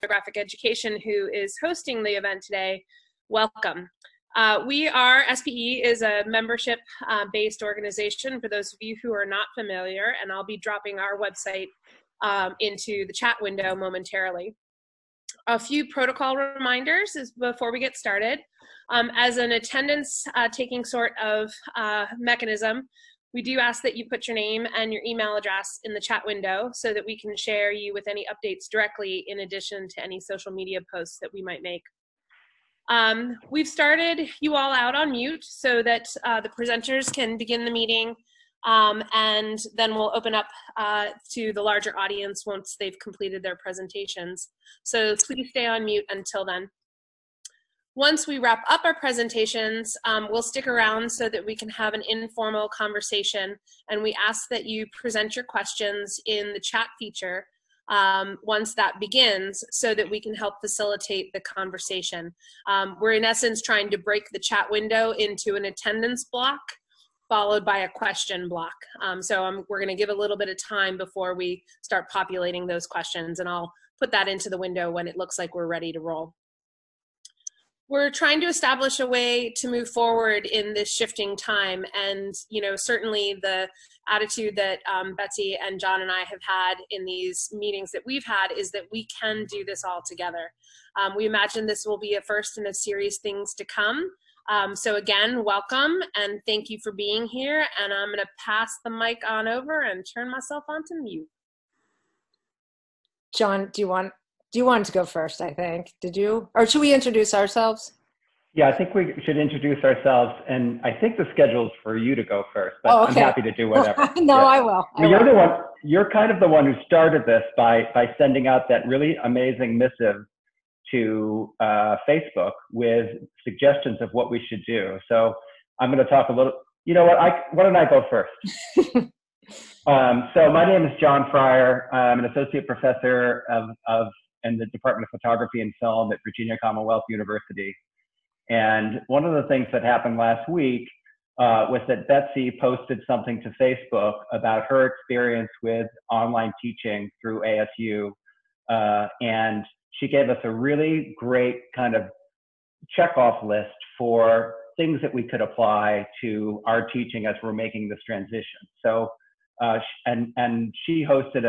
Photographic Education, who is hosting the event today. Welcome. SPE is a membership-based organization for those of you who are not familiar, and I'll be dropping our website into the chat window momentarily. A few protocol reminders before we get started. As an attendance taking sort of mechanism, we do ask that you put your name and your email address in the chat window so that we can share you with any updates directly in addition to any social media posts that we might make. We've started you all out on mute so that the presenters can begin the meeting, and then we'll open up to the larger audience once they've completed their presentations. So please stay on mute until then. Once we wrap up our presentations, we'll stick around so that we can have an informal conversation, and we ask that you present your questions in the chat feature once that begins so that we can help facilitate the conversation. We're in essence trying to break the chat window into an attendance block followed by a question block. We're going to give a little bit of time before we start populating those questions, and I'll put that into the window when it looks like we're ready to roll. We're trying to establish a way to move forward in this shifting time, and certainly the attitude that Betsy and John and I have had in these meetings that we've had is that we can do this all together. We imagine this will be a first in a series things to come. So again, welcome and thank you for being here, and I'm going to pass the mic on over and turn myself onto mute. John, do you want to go first, I think? Did you? Or should we introduce ourselves? Yeah, I think we should introduce ourselves, and I think the schedule is for you to go first, but okay. I'm happy to do whatever. No, yeah. I will. You're kind of the one who started this by sending out that really amazing missive to Facebook with suggestions of what we should do. So I'm going to talk a little, why don't I go first? So my name is John Fryer. I'm an associate professor in the Department of Photography and Film at Virginia Commonwealth University. And one of the things that happened last week was that Betsy posted something to Facebook about her experience with online teaching through ASU. And she gave us a really great kind of checkoff list for things that we could apply to our teaching as we're making this transition. So, and she hosted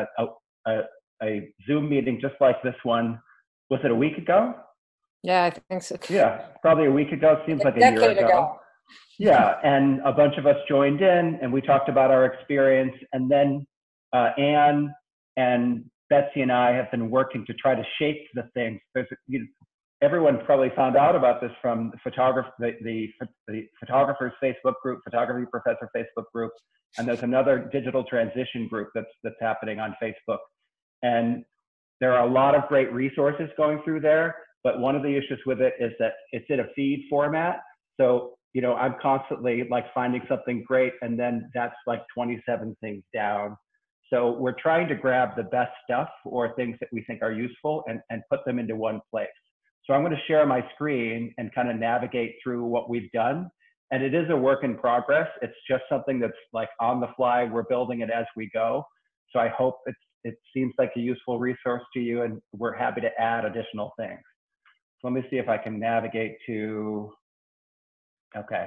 a Zoom meeting just like this one. Was it a week ago? Yeah, I think so. Yeah, probably a week ago. Seems like a year ago. Yeah, and a bunch of us joined in, and we talked about our experience. And then Anne and Betsy and I have been working to try to shape the things. Everyone probably found out about this from the photographers Facebook group, Photography Professor Facebook group, and there's another digital transition group that's happening on Facebook. And there are a lot of great resources going through there, but one of the issues with it is that it's in a feed format. So, I'm constantly like finding something great, and then that's like 27 things down. So we're trying to grab the best stuff or things that we think are useful and put them into one place. So I'm going to share my screen and kind of navigate through what we've done. And it is a work in progress. It's just something that's like on the fly. We're building it as we go. So I hope it seems like a useful resource to you, and we're happy to add additional things. So let me see if I can navigate to, okay.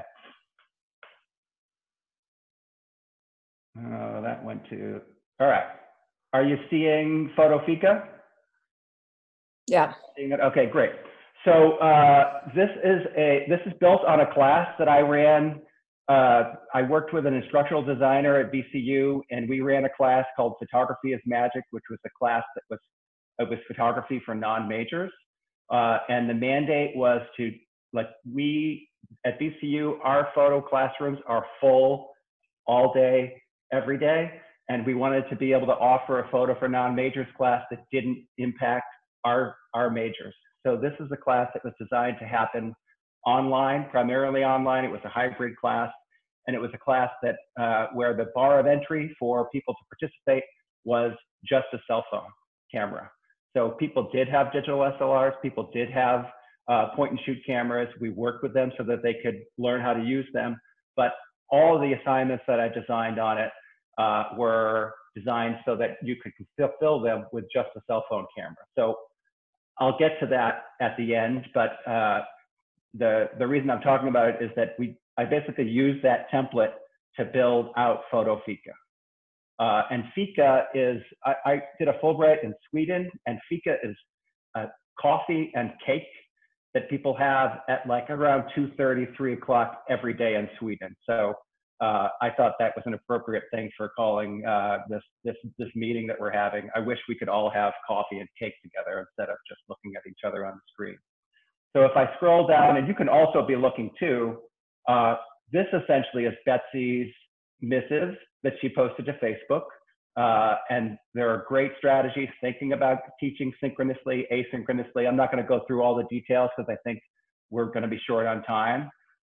That went to, all right. Are you seeing PhotoFika? Yeah. Okay, great. So this is built on a class that I ran. I worked with an instructional designer at VCU, and we ran a class called Photography is Magic, which was a class that was photography for non-majors. And the mandate was to, we at VCU, our photo classrooms are full all day, every day. And we wanted to be able to offer a photo for non-majors class that didn't impact our majors. So this is a class that was designed to happen online, primarily online. It was a hybrid class, and it was a class that where the bar of entry for people to participate was just a cell phone camera. So people did have digital SLRs, people did have point and shoot cameras. We worked with them so that they could learn how to use them. But all of the assignments that I designed on it were designed so that you could fulfill them with just a cell phone camera. So I'll get to that at the end, but the reason I'm talking about it is that I basically used that template to build out Photo Fika. And Fika is, I did a Fulbright in Sweden, and Fika is coffee and cake that people have at like around 2:30, 3 o'clock every day in Sweden. So I thought that was an appropriate thing for calling this meeting that we're having. I wish we could all have coffee and cake together instead of just looking at each other on the screen. So if I scroll down, and you can also be looking too, this essentially is Betsy's missive that she posted to Facebook. And there are great strategies thinking about teaching synchronously, asynchronously. I'm not going to go through all the details because I think we're going to be short on time.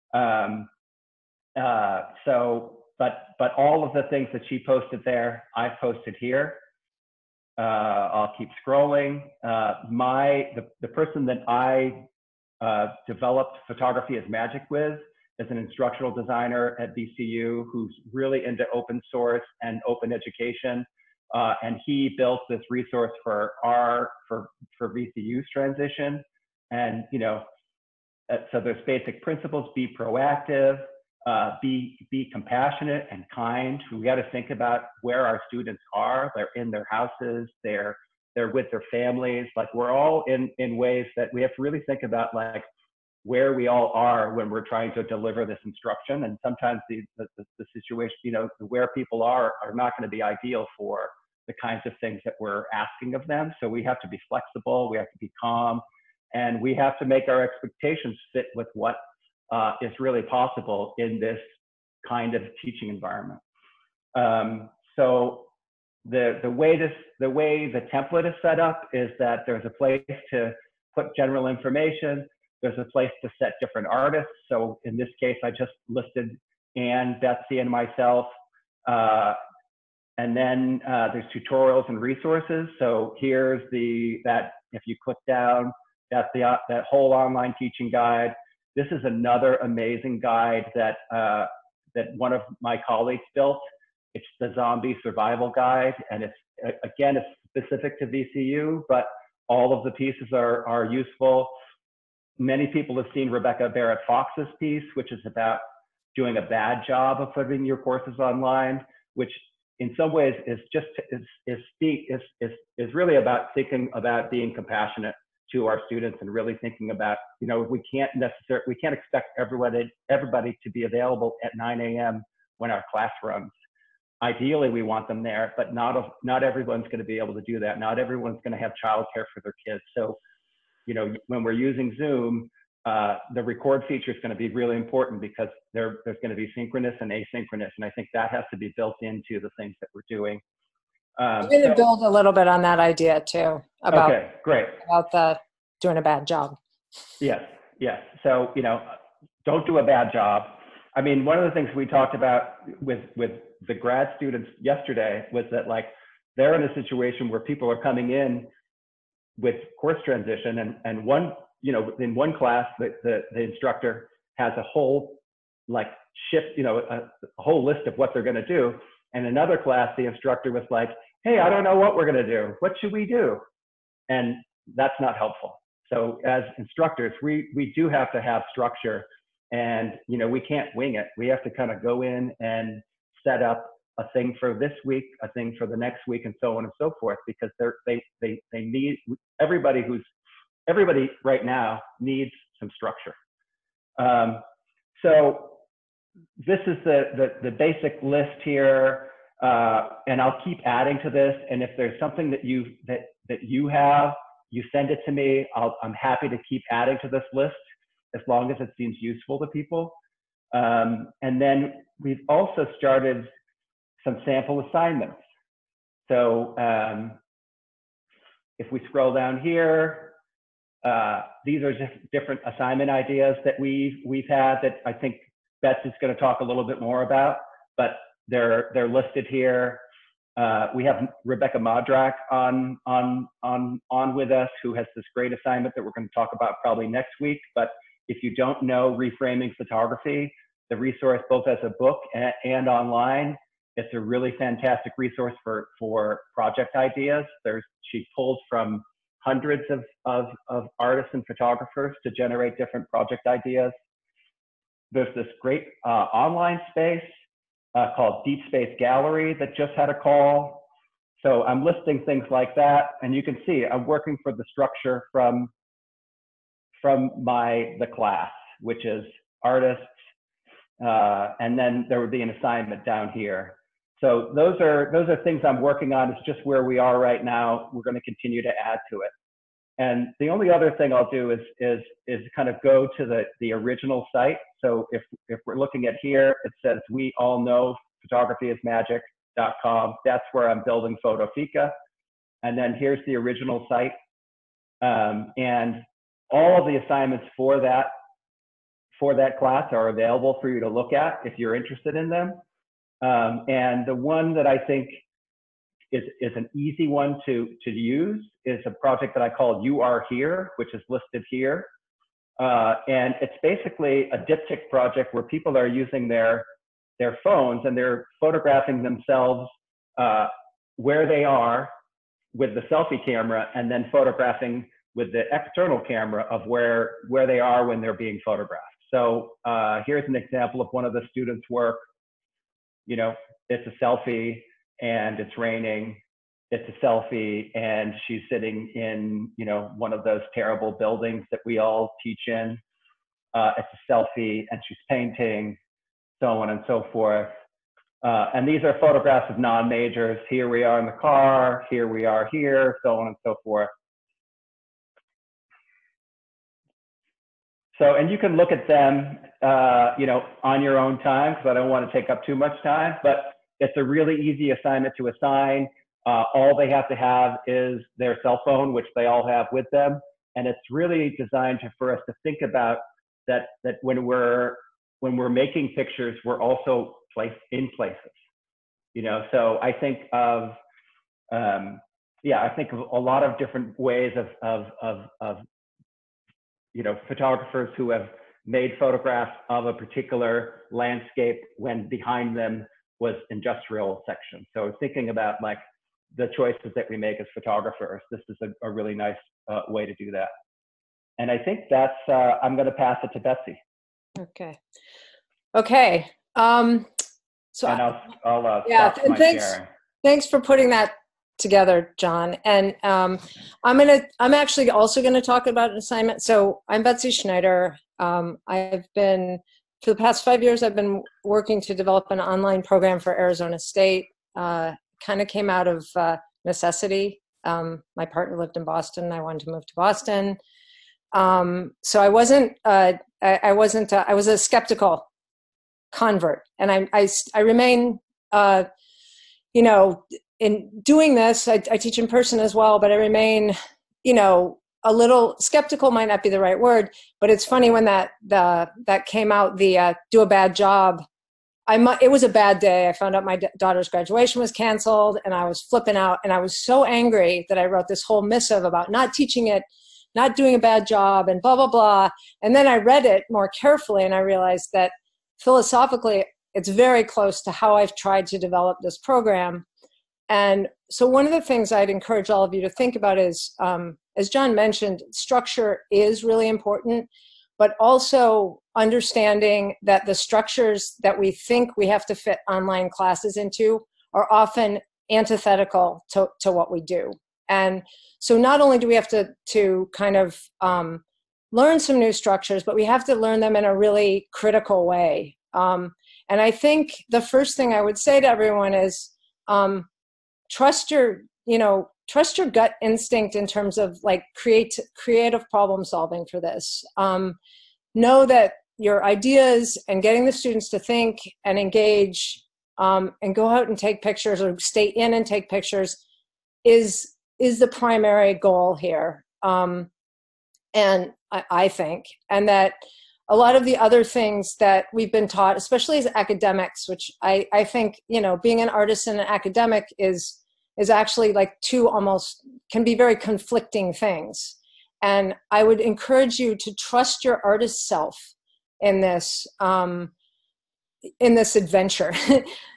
But all of the things that she posted there, I've posted here. I'll keep scrolling. The person that I developed Photography is Magic with is an instructional designer at VCU who's really into open source and open education. And he built this resource for VCU's transition. And, you know, so there's basic principles: be proactive, be compassionate and kind. We got to think about where our students are. They're in their houses, they're with their families. Like, we're all in ways that we have to really think about, like, where we all are when we're trying to deliver this instruction. And sometimes the situation, you know, where people are not going to be ideal for the kinds of things that we're asking of them. So we have to be flexible, we have to be calm, and we have to make our expectations fit with what is really possible in this kind of teaching environment. So the way the template is set up is that there's a place to put general information. There's a place to set different artists. So in this case, I just listed Anne, Betsy, and myself. And then there's tutorials and resources. So here's that if you click down, that's that whole online teaching guide. This is another amazing guide that one of my colleagues built. It's the Zombie Survival Guide, and it's specific to VCU, but all of the pieces are useful. Many people have seen Rebecca Barrett Fox's piece, which is about doing a bad job of putting your courses online, which in some ways is really about thinking about being compassionate to our students and really thinking about, you know, we can't expect everybody to be available at 9 a.m. when our class runs. Ideally, we want them there, but not everyone's going to be able to do that. Not everyone's going to have childcare for their kids. So, you know, when we're using Zoom, the record feature is going to be really important because there's going to be synchronous and asynchronous. And I think that has to be built into the things that we're doing. I'm going to build a little bit on that idea too. Okay, great. About doing a bad job. Yes. So, you know, don't do a bad job. I mean, one of the things we talked about with the grad students yesterday was that, like, they're in a situation where people are coming in with course transition, and one, you know, in one class, the instructor has a whole, like, shift, you know, a whole list of what they're going to do. And another class, the instructor was like, hey, I don't know what we're going to do. What should we do? And that's not helpful. So as instructors, we do have to have structure, and, you know, we can't wing it. We have to kind of go in and set up a thing for this week, a thing for the next week, and so on and so forth, because they need, everybody right now needs some structure. So this is the basic list here, and I'll keep adding to this. And if there's something that you have, you send it to me. I'm happy to keep adding to this list as long as it seems useful to people. And then we've also started some sample assignments. So if we scroll down here, these are just different assignment ideas that we've had that I think Betsy's going to talk a little bit more about, but they're listed here. We have Rebecca Modrak on with us, who has this great assignment that we're going to talk about probably next week. But if you don't know Reframing Photography, the resource both as a book and online, it's a really fantastic resource for project ideas. She pulls from hundreds of artists and photographers to generate different project ideas. There's this great online space called Deep Space Gallery that just had a call. So I'm listing things like that, and you can see I'm working for the structure from the class, which is artists, and then there would be an assignment down here. So those are things I'm working on. It's just where we are right now. We're going to continue to add to it. And the only other thing I'll do is kind of go to the original site. So if we're looking at here, it says we all know photographyismagic.com. That's where I'm building Photofika. And then here's the original site. And all of the assignments for that class are available for you to look at if you're interested in them. And the one that I think is an easy one to use is a project that I call You Are Here, which is listed here. And it's basically a diptych project where people are using their phones and they're photographing themselves where they are with the selfie camera, and then photographing with the external camera of where they are when they're being photographed. So here's an example of one of the students' work. You know, it's a selfie and it's raining. It's a selfie and she's sitting in, you know, one of those terrible buildings that we all teach in. It's a selfie and she's painting, so on and so forth. And these are photographs of non-majors. Here we are in the car, here we are here, so on and so forth. So, and you can look at them, you know, on your own time, because I don't want to take up too much time, but it's a really easy assignment to assign. All they have to have is their cell phone, which they all have with them. And it's really designed for us to think about that when we're making pictures, we're also in places, you know? So I think of, I think of a lot of different ways of you know, photographers who have made photographs of a particular landscape when behind them was industrial section. So thinking about like the choices that we make as photographers, this is a really nice way to do that. And I think that's, I'm going to pass it to Betsy. Okay. Okay. So and I'll stop my sharing. Thanks for putting that together, John. And I'm actually also going to talk about an assignment. So I'm Betsy Schneider. I've been, for the past 5 years, I've been working to develop an online program for Arizona State. Kind of came out of necessity. My partner lived in Boston. I wanted to move to Boston. So I was a skeptical convert. And I remain, you know, in doing this, I teach in person as well, but I remain, you know, a little skeptical might not be the right word, but it's funny when that came out, the do a bad job. It was a bad day. I found out my daughter's graduation was canceled and I was flipping out, and I was so angry that I wrote this whole missive about not teaching it, not doing a bad job, and blah, blah, blah. And then I read it more carefully and I realized that philosophically, it's very close to how I've tried to develop this program. And so one of the things I'd encourage all of you to think about is, as John mentioned, structure is really important, but also understanding that the structures that we think we have to fit online classes into are often antithetical to what we do. And so not only do we have to kind of learn some new structures, but we have to learn them in a really critical way. And I think the first thing I would say to everyone is, trust your gut instinct in terms of like creative problem solving for this. Know that your ideas and getting the students to think and engage and go out and take pictures or stay in and take pictures is the primary goal here. And I think, and that a lot of the other things that we've been taught, especially as academics, which I think, you know, being an artist and an academic is actually like two almost can be very conflicting things. And I would encourage you to trust your artist self in this adventure.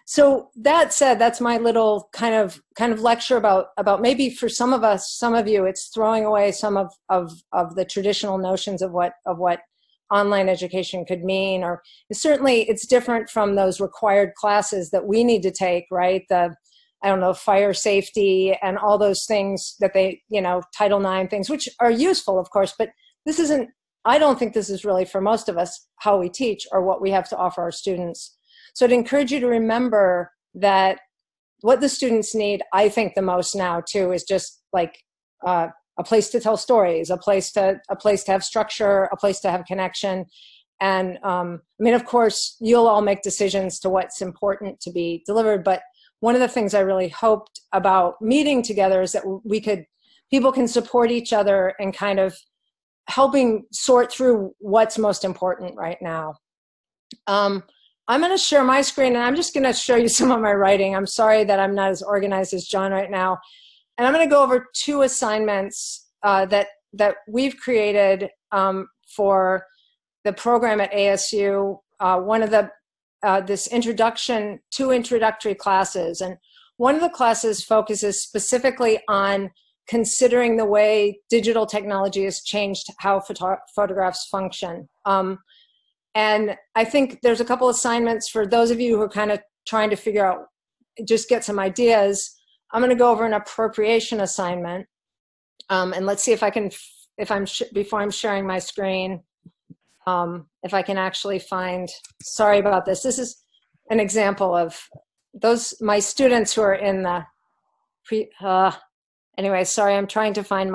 So that said, that's my little kind of lecture about maybe for some of us, some of you, it's throwing away some of the traditional notions of what online education could mean, or certainly it's different from those required classes that we need to take, right? I don't know, fire safety and all those things that they, Title IX things, which are useful, of course, but this isn't, I don't think this is really for most of us how we teach or what we have to offer our students. So I'd encourage you to remember that what the students need, I think the most now too, is just like a place to tell stories, a place to have structure, a place to have connection. And of course, you'll all make decisions to what's important to be delivered. But one of the things I really hoped about meeting together is that people can support each other and kind of helping sort through what's most important right now. I'm going to share my screen, and I'm just going to show you some of my writing. I'm sorry that I'm not as organized as John right now. And I'm going to go over 2 assignments that we've created for the program at ASU. One of this 2 introductory classes. And one of the classes focuses specifically on considering the way digital technology has changed how photographs function. And I think there's a couple assignments for those of you who are kind of trying to figure out, just get some ideas. I'm going to go over an appropriation assignment. And let's see if I can, before I'm sharing my screen, if I can actually find, sorry about this. This is an example of my students who are in the anyway, sorry, I'm trying to find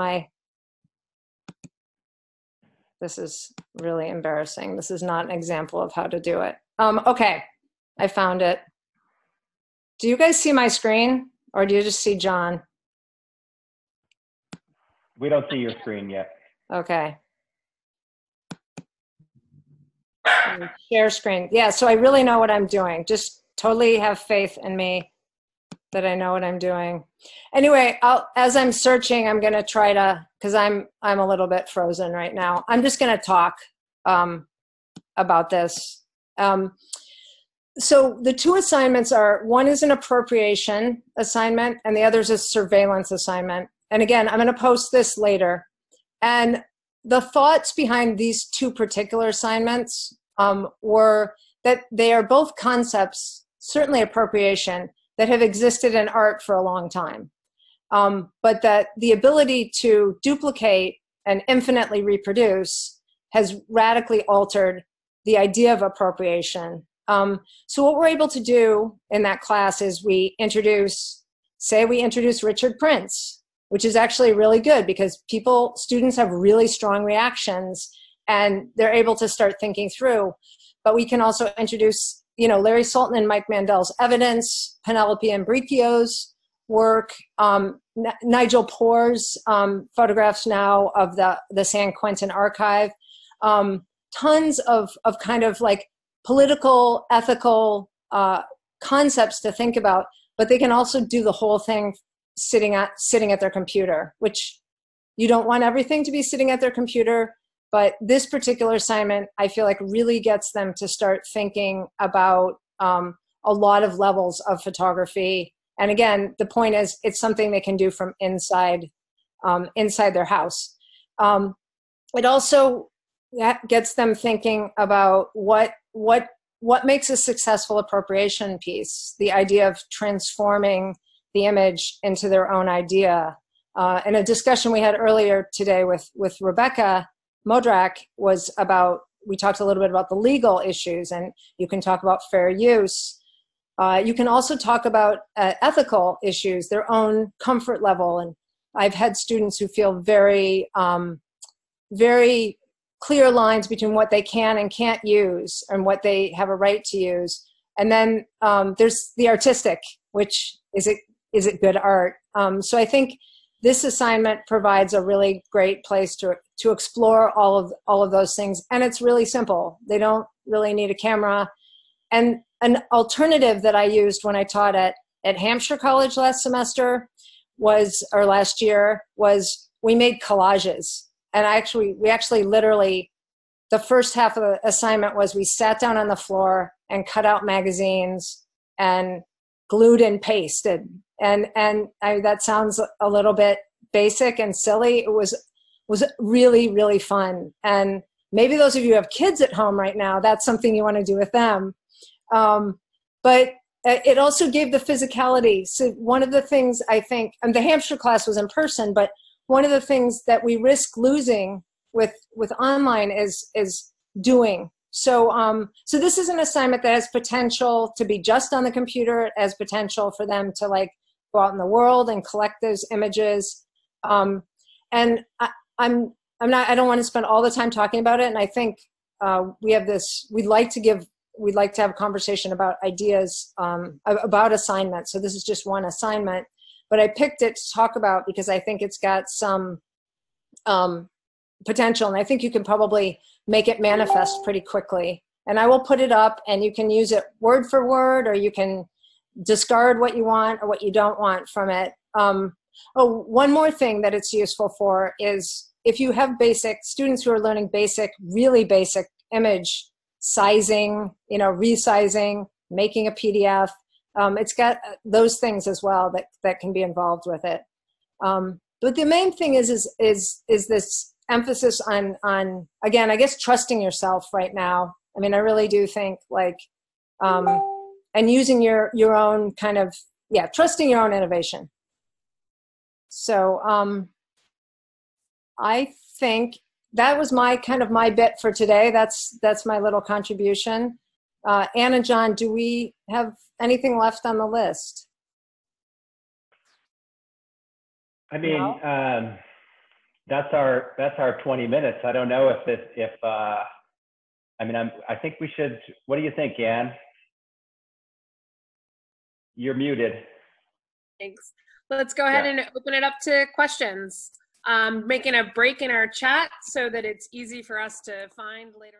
this is really embarrassing. This is not an example of how to do it. Okay, I found it. Do you guys see my screen, or do you just see John? We don't see your screen yet. Okay. Share screen. Yeah, so I really know what I'm doing. Just totally have faith in me that I know what I'm doing. Anyway, as I'm searching, I'm going to try to, because I'm a little bit frozen right now. I'm just going to talk about this. So the 2 assignments are, one is an appropriation assignment and the other is a surveillance assignment. And again, I'm going to post this later. And the thoughts behind these 2 particular assignments were that they are both concepts, certainly appropriation, that have existed in art for a long time. But that the ability to duplicate and infinitely reproduce has radically altered the idea of appropriation. So what we're able to do in that class is we introduce Richard Prince, which is actually really good because students have really strong reactions and they're able to start thinking through. But we can also introduce Larry Sultan and Mike Mandel's evidence, Penelope Imbricchio's work, Nigel Poor's photographs now of the San Quentin archive, tons of kind of like political, ethical concepts to think about, but they can also do the whole thing sitting at their computer, which you don't want everything to be sitting at their computer. But this particular assignment, I feel like really gets them to start thinking about a lot of levels of photography. And again, the point is, it's something they can do from inside their house. It also gets them thinking about what makes a successful appropriation piece, the idea of transforming the image into their own idea. In a discussion we had earlier today with Rebecca Modrak we talked a little bit about the legal issues, and you can talk about fair use. You can also talk about ethical issues, their own comfort level. And I've had students who feel very, very clear lines between what they can and can't use and what they have a right to use. And then there's the artistic, which is it good art? So I think this assignment provides a really great place to explore all of those things. And it's really simple. They don't really need a camera. And an alternative that I used when I taught at Hampshire College last year was we made collages. And we actually literally, the first half of the assignment was we sat down on the floor and cut out magazines and glued and pasted. And that sounds a little bit basic and silly. It was really, really fun. And maybe those of you who have kids at home right now, that's something you want to do with them. But it also gave the physicality. So one of the things I think, and the Hampshire class was in person, but one of the things that we risk losing with online is doing. So so this is an assignment that has potential to be just on the computer. It has potential for them to like go out in the world and collect those images. And I don't want to spend all the time talking about it. And I think we have this, we'd like to have a conversation about ideas about assignments. So this is just one assignment, but I picked it to talk about because I think it's got some potential, and I think you can probably make it manifest pretty quickly. And I will put it up, and you can use it word for word, or you can discard what you want or what you don't want from it. Oh, one more thing that it's useful for is if you have students who are learning really basic image sizing, resizing, making a PDF. It's got those things as well that can be involved with it. But the main thing is this emphasis on again, I guess, trusting yourself right now. I mean, I really do think and using your own kind of, trusting your own innovation. So I think that was my bit for today. That's my little contribution. Ann and John, do we have anything left on the list? I mean, no? That's our 20 minutes. I don't know I think we should. What do you think, Ann? You're muted. Thanks. Let's go ahead and open it up to questions. Making a break in our chat so that it's easy for us to find later.